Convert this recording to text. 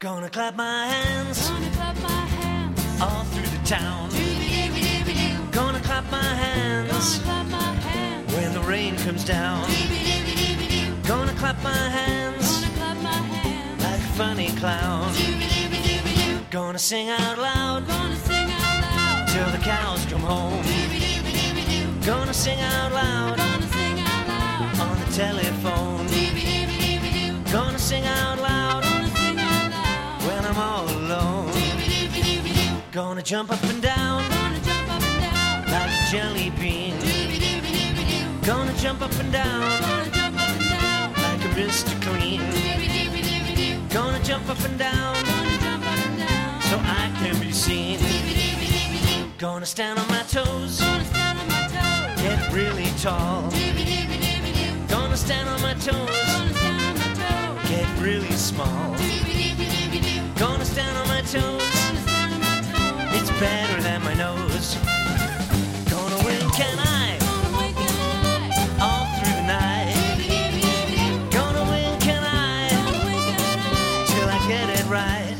Gonna clap my hands all through the town. Gonna clap my hands when the rain comes down. Gonna clap my hands like a funny clown. Gonna sing out loud till the cows come home. Gonna sing out loud on the telephone. Gonna sing out loud when I'm all alone. Gonna jump up and down like a jelly bean. Gonna jump up and down like a Mr. Clean. Gonna jump up and down so I can be seen. Gonna stand on my toes, get really tall. Gonna stand on my toes, get really small. Gonna stand on my toes, it's better than my nose. Gonna wink an eye all through the night. Gonna wink an eye till I get it right.